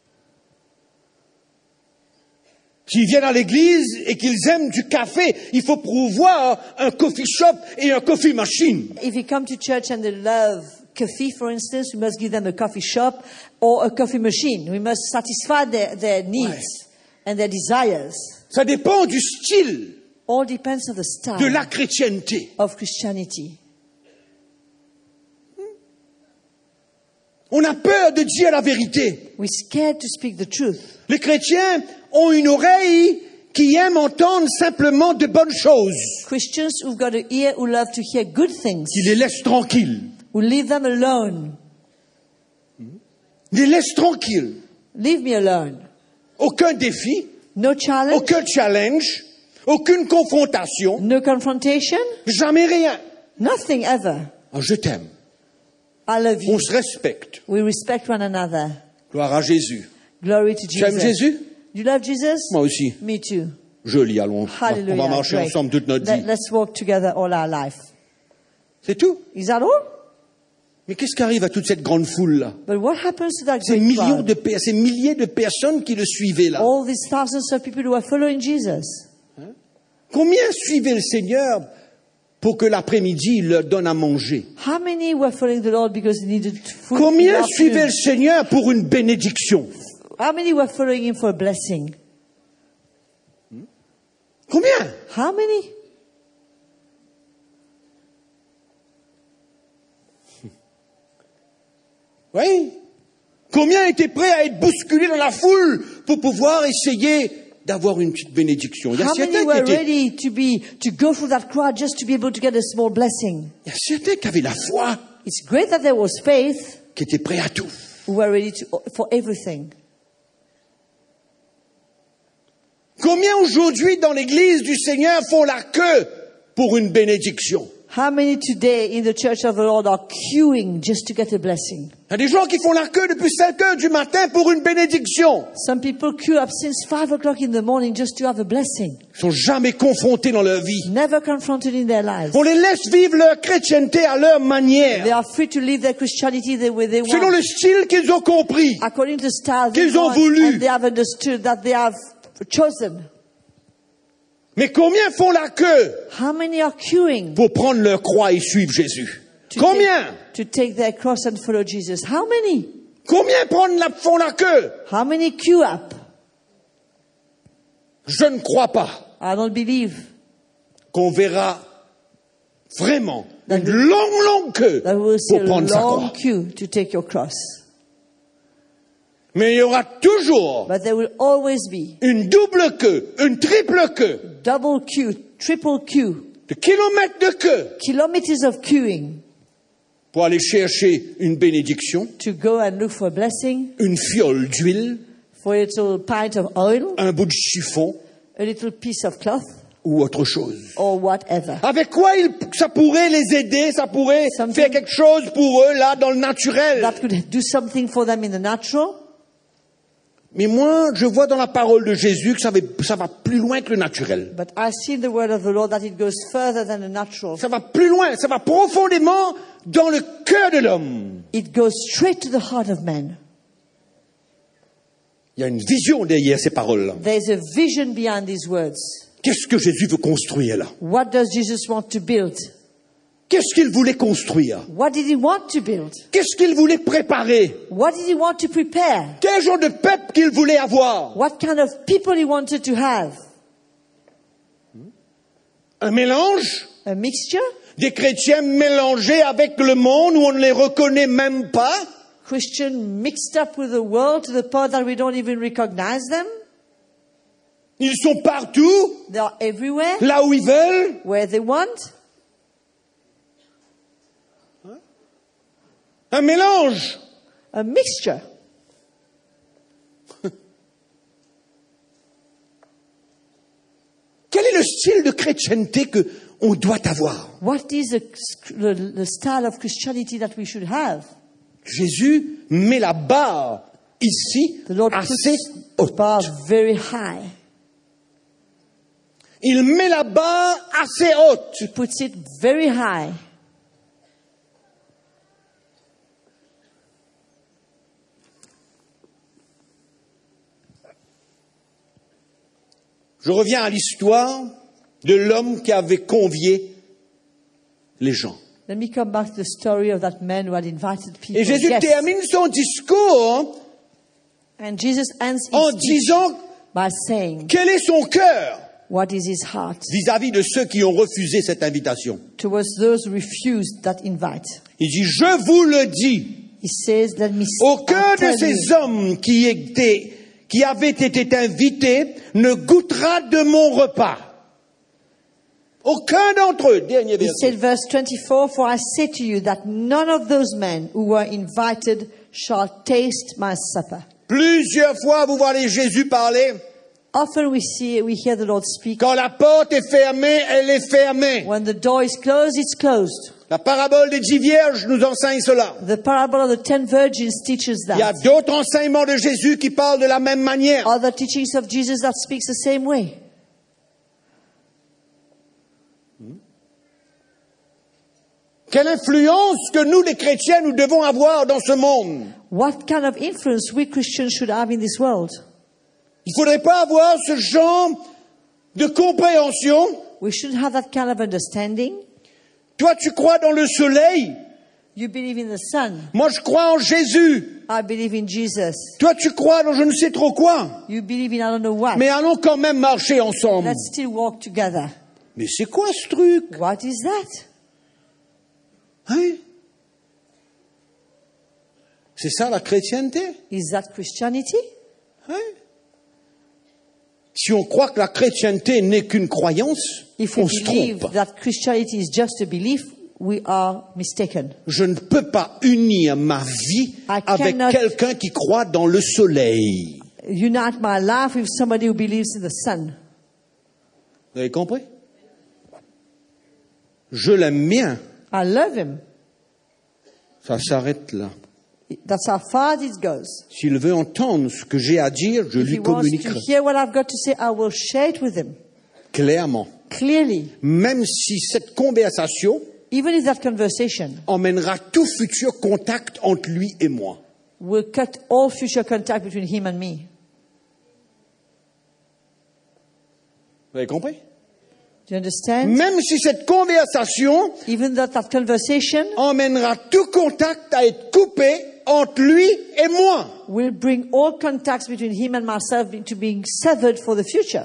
S'ils viennent à l'église et qu'ils aiment du café, il faut pourvoir un coffee shop et un coffee machine. If you come to church and they love coffee, for instance, we must give them a coffee shop or a coffee machine. We must satisfy their needs and their desires. Ça dépend du style All depends on the style de la chrétienté. of Christianity. On a peur de dire la vérité. We're scared to speak the truth. Les chrétiens ont une oreille qui aime entendre simplement de bonnes choses, Christians who've got an ear who love to hear good things, qui les laissent tranquilles. who leave them alone. Les laissent tranquilles. Leave me alone. Aucun défi, No challenge, aucun challenge, aucune confrontation, no confrontation, jamais rien. nothing ever. Ah, je t'aime. I love you. On se respecte. We respect one another. Gloire à Jésus. Glory to Tu aimes Jesus. Jésus? You love Jesus? Moi aussi. Me too. Joli, allons. Hallelujah. On va marcher Great. ensemble toute notre vie. Let's walk together all our life. C'est tout. Is that all? Mais qu'est-ce qui arrive à toute cette grande foule-là? But what happens to that Ces great millions crowd? ces milliers de personnes qui le suivaient là. All these thousands of people who are following Jesus. Combien suivaient le Seigneur pour que l'après-midi, il leur donne à manger? How many were following the Lord because they needed food? in Combien the suivaient le afternoon? Seigneur pour une bénédiction? How many were following Him for a blessing? Combien? How many? Oui. Combien étaient prêts à être bousculés dans la foule pour pouvoir essayer d'avoir une petite bénédiction? Il y a How many certains were qui étaient, ready to go through that crowd just to be able to get a small blessing? il y a certains qui avaient la foi, It's great that there was faith qui étaient prêts à tout. who were ready for everything. Combien aujourd'hui dans l'église du Seigneur font la queue pour une bénédiction? How many today in the church of the Lord are queuing just to get a blessing? Il y a des gens qui font la queue depuis 5 heures du matin pour une bénédiction. Some people queue up since 5 o'clock in the morning just to have a blessing. Ils sont jamais confrontés dans leur vie. Never confronted in their lives. On les laisse vivre leur chrétienté à leur They manière, are free to live their Christianity the way they selon want, le style qu'ils ont compris. according to the style they qu'ils ont want, voulu. and they have understood that they have chosen. Mais combien font la queue How many are queuing pour prendre leur croix et suivre Jésus? Combien? to take their cross and follow Jesus? How many? Combien font la queue? How many queue up? Je ne crois pas I don't believe qu'on verra vraiment une longue queue that we will see pour a prendre sa long croix. queue to take your cross. Mais il y aura toujours But there will always be une double queue, une triple queue, double queue, triple queue, de kilomètres de queue kilometers of queuing pour aller chercher une bénédiction, to go and look for a blessing, une fiole d'huile, for a little pint of oil, un bout de chiffon a little piece of cloth, ou autre chose. or whatever. Avec quoi ça pourrait les aider, ça pourrait Something- faire quelque chose pour eux là dans le naturel. That could do something for them in the natural. Mais moi, je vois dans la parole de Jésus que ça va plus loin que le naturel. But I see in the word of the Lord that it goes further than the natural. Ça va plus loin, ça va profondément dans le cœur de l'homme. It goes straight to the heart of man. Il y a une vision derrière ces paroles-là. There's a vision behind these words. Qu'est-ce que Jésus veut construire là? What does Jesus want to build? Qu'est-ce qu'il voulait construire? What did he want to build? Qu'est-ce qu'il voulait préparer? What did he want to prepare? Quel genre de peuple qu'il voulait avoir? What kind of people he wanted to have? Un mélange? A mixture? Des chrétiens mélangés avec le monde où on ne les reconnaît même pas? Christian mixed up with the world to the point that we don't even recognize them? Ils sont partout, They are everywhere, là où ils veulent. where they want. Un mélange. A mixture. Quel est le style de chrétienté que on doit avoir? What is the style of Christianity that we should have? Jésus met la barre ici The Lord assez puts the haute. bar very high. Il met la barre assez haute. He puts it very high. Je reviens à l'histoire de l'homme qui avait convié les gens. Let me come back to the story of that man who had invited people. Et Jésus Yes. termine son discours And Jesus ends his en speech disant by saying, quel est son cœur what is his heart vis-à-vis de ceux qui ont refusé cette invitation. towards those who refused that invite. Il dit, je vous le dis, He says, let me au cœur de tell ces you, hommes qui avaient été invités ne goûtera de mon repas. Aucun d'entre eux, dernier He said, verset. verse 24, for I say to you that none of those men who were invited shall taste my supper. Plusieurs fois, vous voyez Jésus parler. Often we hear the Lord speak. Quand la porte est fermée, elle est fermée. When the door is closed, it's closed. La parabole des 10 vierges nous enseigne cela. The parable of the 10 virgins teaches Il y a that. d'autres enseignements de Jésus qui parlent de la même manière. Other teachings of Jesus that speaks the same way. Quelle influence que nous, les chrétiens, nous devons avoir dans ce monde. What kind of influence we Christians should have in this world? Il ne faudrait pas avoir ce genre de compréhension. We shouldn't have that kind of understanding. Toi, tu crois dans le soleil. You believe in the sun. Moi, je crois en Jésus. I believe in Jesus. Toi, tu crois dans je ne sais trop quoi. You believe in I don't know what. Mais allons quand même marcher ensemble. Let's still walk together. Mais c'est quoi ce truc? What is that? Hein? C'est ça la chrétienté? Is that Christianity? Hein? Si on croit que la chrétienté n'est qu'une croyance, If we on se believe trompe. that Christianity is just a belief, we are mistaken. Je ne peux pas unir ma vie I avec cannot- quelqu'un qui croit dans le soleil. Unite my life with somebody who believes in the sun. Vous avez compris? Je l'aime bien. I love him. Ça s'arrête là. That's how far it goes. S'il veut entendre ce que j'ai à dire, je If he lui wants to communiquerai hear what I've got to say, I will share it with him clairement. clearly. Même si cette conversation Even if that conversation emmènera tout futur contact entre lui et moi. will cut all future contact between him and me. Vous avez compris? Do you understand? Même si cette conversation Even though that conversation emmènera tout contact à être coupé entre lui et moi. will bring all contacts between him and myself into being severed for the future.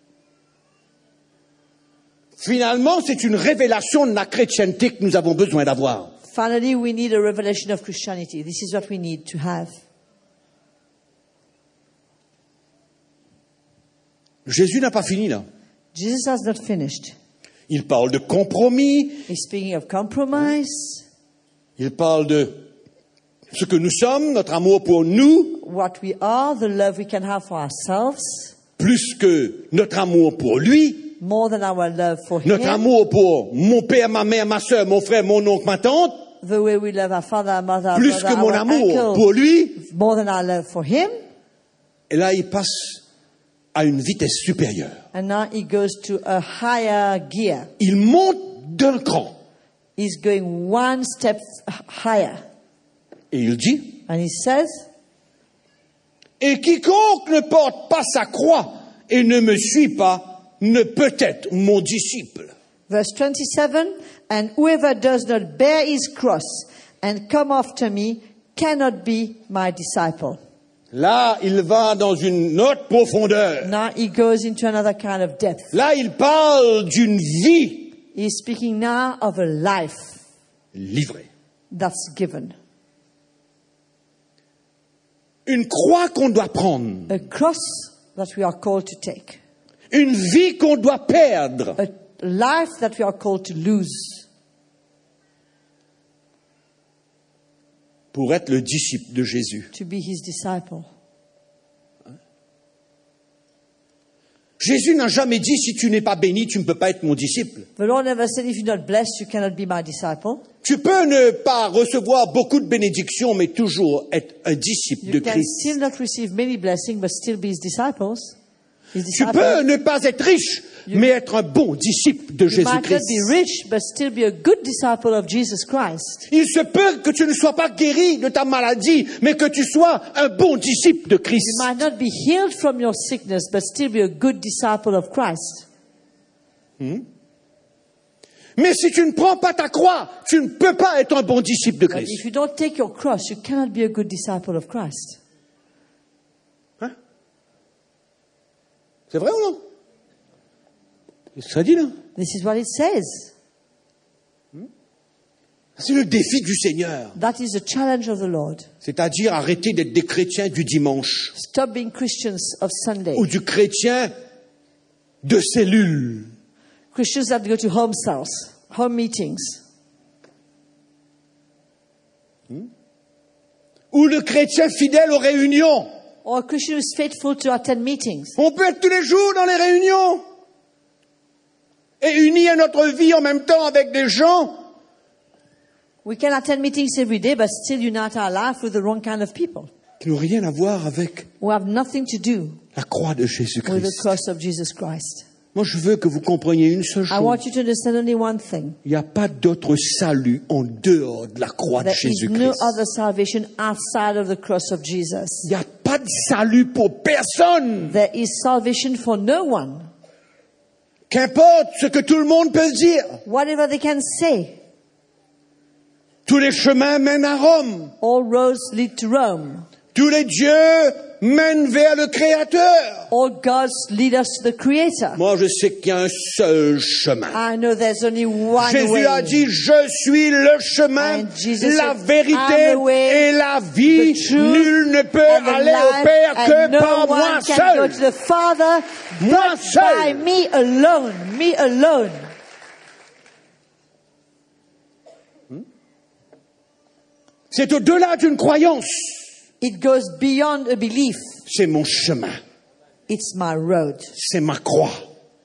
Finalement, c'est une révélation de la chrétienté que nous avons besoin d'avoir. Finally, we need a revelation of Christianity. This is what we need to have. Jésus n'a pas fini là. Jesus has not finished. Il parle de compromis, He's speaking of compromise, il parle de ce que nous sommes, notre amour pour nous, what we are, the love we can have for ourselves, plus que notre amour pour lui, more than our love for notre him, amour pour mon père, ma mère, ma soeur, mon frère, mon oncle, ma tante, the way we love our father, our mother, our plus brother, que mon our amour uncle, pour lui. more than our love for him. Et là, il passe à une vitesse supérieure. And now he goes to a higher gear. Il monte d'un cran He's going one step higher. et il dit, And he says, et quiconque ne porte pas sa croix et ne me suit pas ne peut être mon disciple. verse 27, and whoever does not bear his cross and come after me cannot be my disciple. Là, il va dans une autre profondeur. Now he goes into another kind of depth. Là, il parle d'une vie He's speaking now of a life livrée. that's given. Une croix qu'on doit prendre. A cross that we are called to take. Une vie qu'on doit perdre. A life that we are called to lose. Pour être le disciple de Jésus. To be his disciple. Jésus n'a jamais dit, si tu n'es pas béni, tu ne peux pas être mon disciple. The Lord never said, if you're not blessed, you cannot be my disciple. Tu peux ne pas recevoir beaucoup de bénédictions, mais toujours être un disciple de You can Christ. still not receive many blessings, but still be his disciples. His Tu disciples. peux ne pas être riche, mais être un bon disciple de You might not Jésus-Christ. be rich, but still be a good disciple of Jesus Christ. Il se peut que tu ne sois pas guéri de ta maladie, mais que tu sois un bon disciple de Christ. You might not be healed from your sickness, but still be a good disciple of Christ. Mais si tu ne prends pas ta croix, tu ne peux pas être un bon disciple de But Christ. if you don't take your cross, you cannot be a good disciple of Christ. Hein? C'est vrai ou non? C'est ça dit là. This is what it says. C'est le défi du Seigneur. That is the challenge of the Lord. C'est-à-dire arrêter d'être des chrétiens du dimanche Stop being Christians of Sunday. ou du chrétien de cellule. Christians that go to home cells, home meetings. Ou le chrétien fidèle aux réunions. Or a Christian who is faithful to attend meetings. On peut être tous les jours dans les réunions et unis à notre vie en même temps avec des gens We can attend meetings every day, but still unite our life with the wrong kind of people qui n'ont rien à voir avec who have nothing to do la croix de with the Jésus-Christ. cross of Jesus Christ. Moi, je veux que vous compreniez une seule I chose. want you to understand only one thing. Il n'y a pas d'autre salut en dehors de la croix de There is no Jésus-Christ. other salvation outside of the cross of Jesus. Il n'y a pas de salut pour personne. There is salvation for no one. Qu'importe ce que tout le monde peut dire. Whatever they can say, Tous les chemins mènent à Rome. all roads lead to Rome. Tous les dieux mènent vers le Créateur. All gods lead us to the Creator. Moi, je sais qu'il y a un seul chemin. I know there's only one Jésus way. a dit, je suis le chemin, And Jesus la said, vérité I'm the way, et la vie. the truth, Nul ne peut and the aller au life, Père que and no par moi one can go to seul. the Father Moi but seul. by me alone. Me alone. C'est au-delà d'une croyance. It goes beyond a belief. C'est mon chemin. It's my road. C'est ma croix.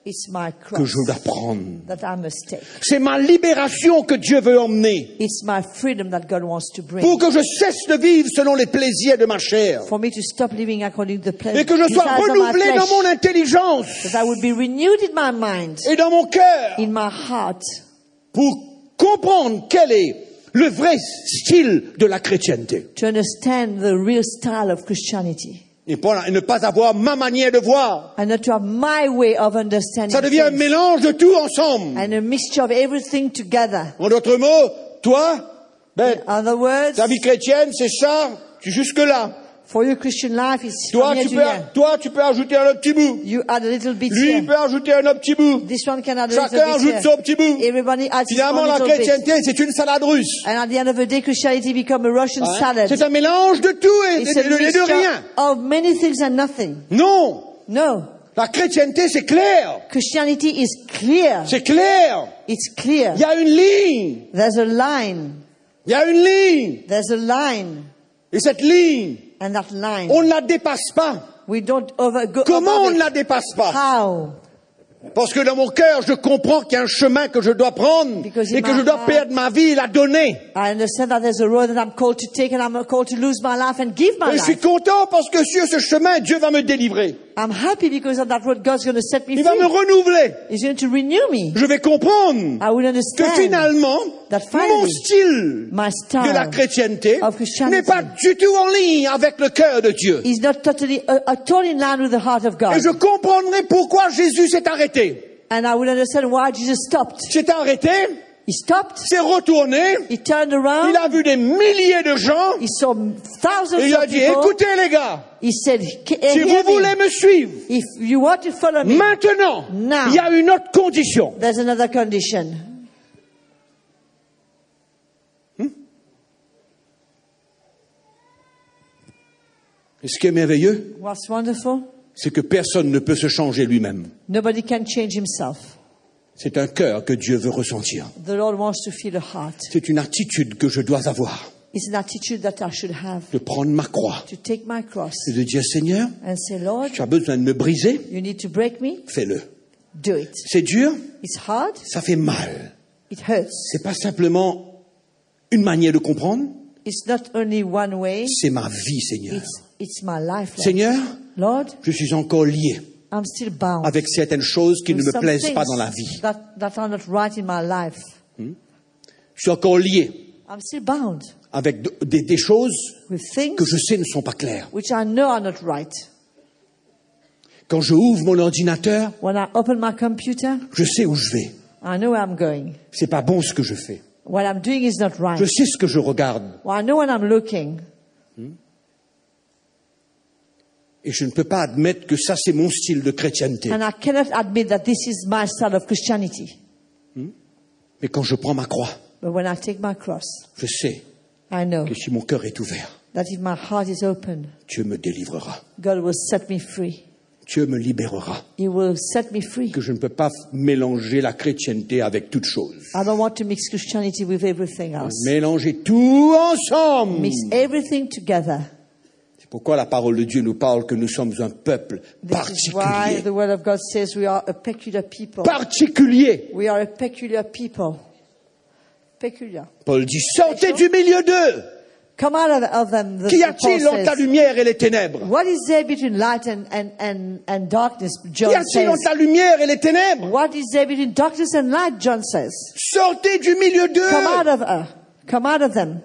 It's my que cross je dois prendre. that I must take. C'est ma libération que Dieu veut emmener It's my freedom that God wants to bring. pour que je cesse de vivre selon les plaisirs de ma chair For me to stop living according to the pleasure et que je sois desires of my renouvelé flesh. dans mon intelligence That I would be renewed in my mind, et dans mon cœur in my heart, pour comprendre quel est le vrai style de la chrétienté to understand the real style of Christianity. et ne pas avoir ma manière de voir. And not to have my way of understanding Ça devient un things. mélange de tout ensemble. And a mixture of everything together. En d'autres mots, toi, ben, In other words, ta vie chrétienne, c'est ça, jusque-là. for your Christian life, it's Toi from here tu, to here. toi, tu peux ajouter un autre petit bout. You add a little bit Lui, il here. peut ajouter un autre petit bout. This one can add a Chacun little bit ajoute son here. petit bout. Everybody adds his Finalement, own la little bit. chrétienté, c'est une salade russe. And at the end of the day, Christianity becomes a Russian Hein? salad. C'est un mélange de tout et It's a de rien. mixture of many things and nothing. Non, No. la chrétienté, c'est clair. Christianity is clear. C'est clair. It's clear. Il y a une ligne. There's a line. Il y a une ligne. There's a line. Et cette ligne, And that line, on ne la dépasse pas. we don't go Comment on above ne it. la dépasse pas? How? Parce que dans mon cœur, je comprends qu'il y a un chemin que je dois prendre Because in et que my je dois heart- perdre ma vie et la donner. I understand that there's a road that I'm called to take and I'm called to lose my life and give my Et je suis life. content parce que sur ce chemin, Dieu va me délivrer. I'm happy because on that road God's going to set me Il va me free. renouveler. He's going to renew me. Je vais comprendre I will que understand finalement, that mon finally style my de la style chrétienté of Christianity n'est pas du tout en ligne avec le cœur de Dieu. is not totally at all in line with the heart of God. Et je comprendrai pourquoi Jésus s'est arrêté. And I will understand why Jesus stopped. S'est arrêté, He stopped. s'est retourné, He turned il around. a vu des milliers de gens He saw thousands et il a of dit, people. écoutez les gars, He said, si hear vous voulez me. me suivre, If you want to follow me, maintenant, Now. il y a une autre condition. there's another condition. Et ce qui est merveilleux, What's wonderful? c'est que personne ne peut se changer lui-même. Nobody can change himself. C'est un cœur que Dieu veut ressentir. The Lord wants to feel a heart. C'est une attitude que je dois avoir, It's an attitude that I should have. de prendre ma croix To take my cross et de dire, Seigneur, and say, Lord, tu as besoin de me briser, you need to break me. fais-le. Do it. C'est dur, It's hard. ça fait mal. It hurts. C'est pas simplement une manière de comprendre, It's not only one way. c'est ma vie, Seigneur. It's my life. Lord. Seigneur, Lord, je suis encore lié I'm still bound. avec certaines choses qui ne with me some plaisent things pas dans la vie. that are not right in my life. Je suis encore lié I'm still bound avec des choses with things que je sais ne sont pas claires. which I know are not right. Quand je ouvre mon ordinateur, When I open my computer, je sais où je vais. I know where I'm going. C'est pas bon ce que je fais. What I'm doing is not right. Je sais ce que je regarde. Well, I know when I'm looking. Et je ne peux pas admettre que ça, c'est mon style de chrétienté. And I cannot admit that this is my style of Christianity. Mais quand je prends ma croix, But when I take my cross, je sais I know que si mon cœur est ouvert, that if my heart is open, Dieu me délivrera. God will set me free. Dieu me libérera. He will set me free. Que je ne peux pas mélanger la chrétienté avec toute chose. I don't want to mix Christianity with everything else. Mélanger tout ensemble. Mix everything together. C'est pourquoi la parole de Dieu nous parle que nous sommes un peuple This is why particulier. the word of God says we are a peculiar people. Particulier. We are a peculiar people. Peculiar. Paul dit, sortez du milieu d'eux. Come out of them. The Qu'y Paul a-t-il entre la says. lumière et les ténèbres? What is there between light and darkness? Qu'y John a-t-il says. entre la lumière et les ténèbres? What is there between darkness and light? John says. Sortez du milieu d'eux. Come out of her. Come out of them.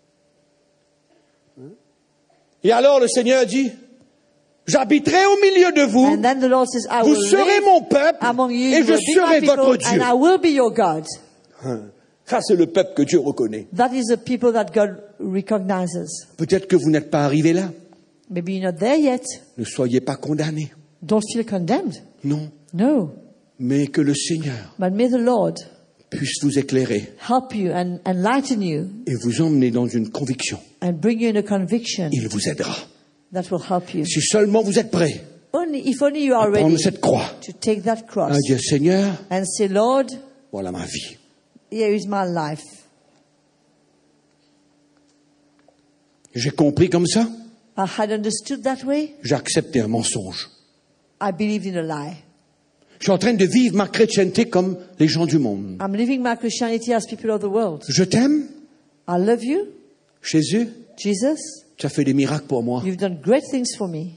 Et alors le Seigneur dit, j'habiterai au milieu de vous, And then the Lord says, I vous will serez live mon peuple among you. et You je will be serai my votre people, Dieu. and I will be your God. Ça, c'est le peuple que Dieu reconnaît. That is the people that God recognizes. Peut-être que vous n'êtes pas arrivé là. Maybe you're not there yet. Ne soyez pas condamnés. Don't feel condemned. Non. No. Mais que le Seigneur But may the Lord puisse vous éclairer help you and enlighten you et vous emmener dans une conviction. and bring you in a conviction Il vous aidera. that will help you. Si seulement vous êtes prêts If only you are à prendre ready cette croix, to take that cross à dire, Seigneur, and say, Lord, voilà ma vie. here is my life. J'ai compris comme ça, I had understood that way. j'ai accepté un mensonge. I believed in a lie. Je suis en train de vivre ma chrétienté comme les gens du monde. I'm living my Christianity as people of the world. Je t'aime, I love you, Jésus. Jesus. Tu as fait des miracles pour moi. You've done great things for me.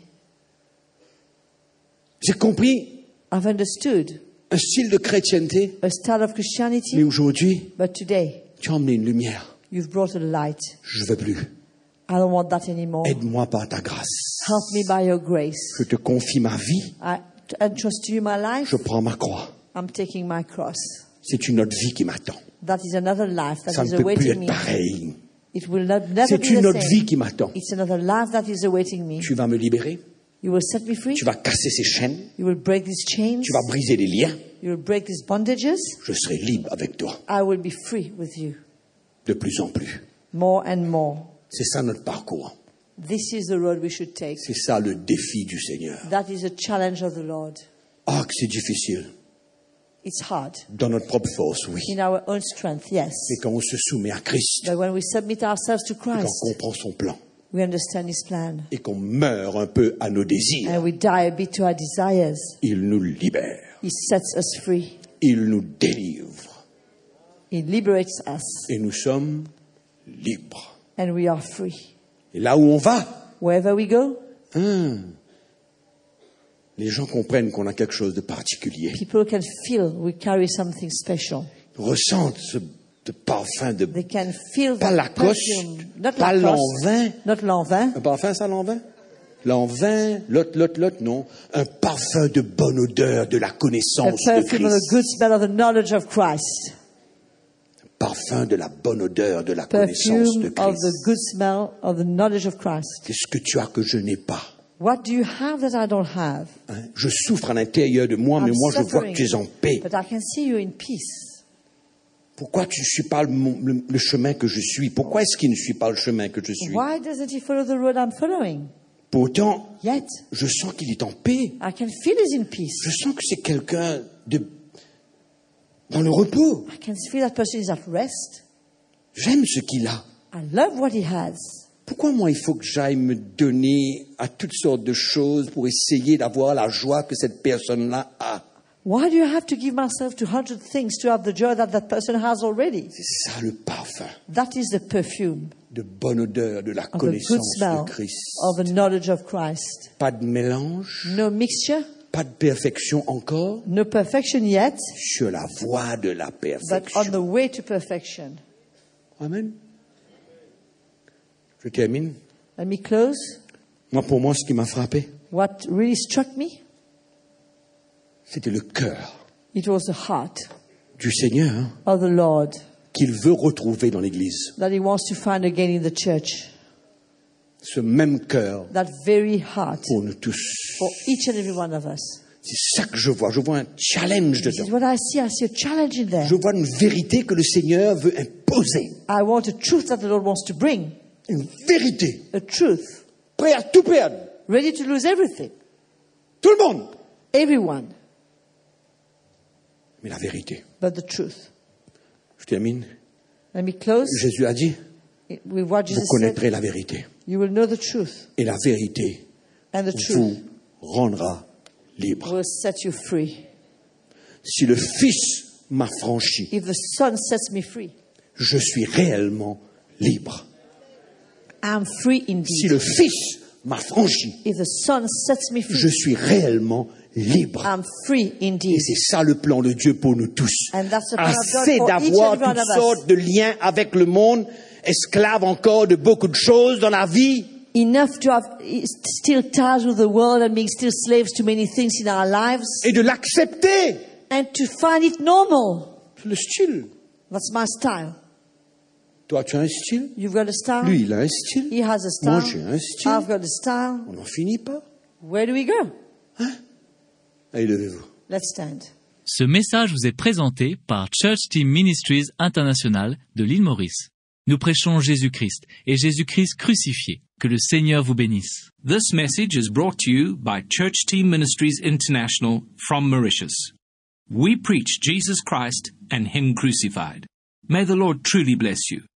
J'ai compris I've understood un style de chrétienté, a style of mais Christianity, aujourd'hui, but today tu as emmené une lumière. you've brought a light. Je veux plus. I don't want that anymore. Aide-moi par ta grâce. Help me by your grace. Je te confie ma vie. I entrust to you my life. Je prends ma croix. I'm taking my cross. C'est une autre vie qui m'attend. That is another life that Ça is ne peut plus awaiting être me. pareil. It will never C'est be une the autre vie same. qui m'attend. It's another life that is awaiting me. Tu vas me libérer. You will set me free. Tu vas casser ces chaînes. You will break these chains. Tu vas briser les liens. You will break these bondages. Je serai libre avec toi. I will be free with you. De plus en plus. More and more. C'est ça notre parcours. This is the road we should take. C'est ça le défi du Seigneur. That is a challenge of the Lord. Ah, que c'est difficile. It's hard. Dans notre propre force, oui. In our own strength, yes. Mais quand on se soumet à Christ, But when we submit ourselves to et qu'on Christ, comprend son plan, we understand His plan. et qu'on meurt un peu à nos désirs, And we die a bit to our desires. il nous libère. He sets us free. Il nous délivre. He liberates us. Et nous sommes libres. And we are free. Et là où on va, Wherever we go, les gens comprennent qu'on a quelque chose de particulier. people can feel we carry something special. Ressentent ce parfum de... They can feel Pas that Lacoste, perfume. Not pas Lacoste, Lanvin. not Lanvin. Un parfum, ça, l'envin? L'envin, l'autre, non. Un parfum de bonne odeur de la A connaissance de perfume of the Christ. good smell of the knowledge of Christ. Parfum de la bonne odeur de la connaissance de Perfume of the Christ. good smell of the knowledge of Christ. Qu'est-ce que tu as que je n'ai pas? What do you have that I don't have? Hein? Je souffre à l'intérieur de moi, mais I'm moi je vois suffering, que tu es en paix. but I can see you in peace. Pourquoi tu ne suis pas le chemin que je suis? Pourquoi est-ce qu'il ne suit pas le chemin que je suis? Why doesn't he follow the road I'm following? Pourtant, Yet, je sens qu'il est en paix. I can feel he's in peace. Je sens que c'est quelqu'un dans le repos. I can feel that person is at rest. J'aime ce qu'il a. I love what he has. Pourquoi moi il faut que j'aille me donner à toutes sortes de choses pour essayer d'avoir la joie que cette personne-là a? Why do you have to give myself to 100 things to have the joy that that person has already? C'est ça le parfum That is the perfume de bonne odeur de la of the good connaissance smell de Christ. of the knowledge of Christ. Pas de mélange, No mixture, pas de perfection encore, no perfection yet, sur la voie de la but on perfection. the way to perfection. Amen. Je termine. Let me close. Moi, pour moi, ce qui m'a frappé, What really struck me, c'était le cœur it was the heart du Seigneur hein, of the Lord qu'il veut retrouver dans l'Église. that he wants to find again in the church. Ce même cœur That very heart pour nous tous. for each and every one of us. C'est ça que je vois. Je vois un challenge This is dedans. what I see. I see a challenge in there. Je vois une vérité que le Seigneur veut imposer. I want a truth that the Lord wants to bring. Une vérité. A truth. Prêt à tout perdre. Ready to lose everything. Tout le monde. Everyone. Mais la vérité. But the truth. Je termine. Let me close Jésus a dit, with what vous Jesus said. connaîtrez la vérité. You will know the truth. Et la vérité And the vous truth rendra libre. will set you free. Si le Fils m'a franchi, If the Son sets me free, je suis réellement libre. I'm free Si indeed. le Fils m'a franchi, If the Son sets me free, je suis réellement libre. I'm free Et indeed. c'est ça le plan de Dieu pour nous tous. And that's the plan of God Assez for each d'avoir and every one toutes of us. sortes de liens avec le monde, esclaves encore de beaucoup de choses dans la vie. Enough to have still ties with the world and being still slaves to many things in our lives, Et de l'accepter. and to find it normal. C'est le style. That's my style. Toi, tu as un style. You've got a style. Lui, il a un style. He has a style. Moi, j'ai un style. I've got a style. On n'en finit pas. Where do we go? Allez, levez-vous. Let's stand. Ce message vous est présenté par Church Team Ministries International de l'île Maurice. Nous prêchons Jésus-Christ et Jésus-Christ crucifié. Que le Seigneur vous bénisse. This message is brought to you by Church Team Ministries International from Mauritius. We preach Jesus Christ and Him crucified. May the Lord truly bless you.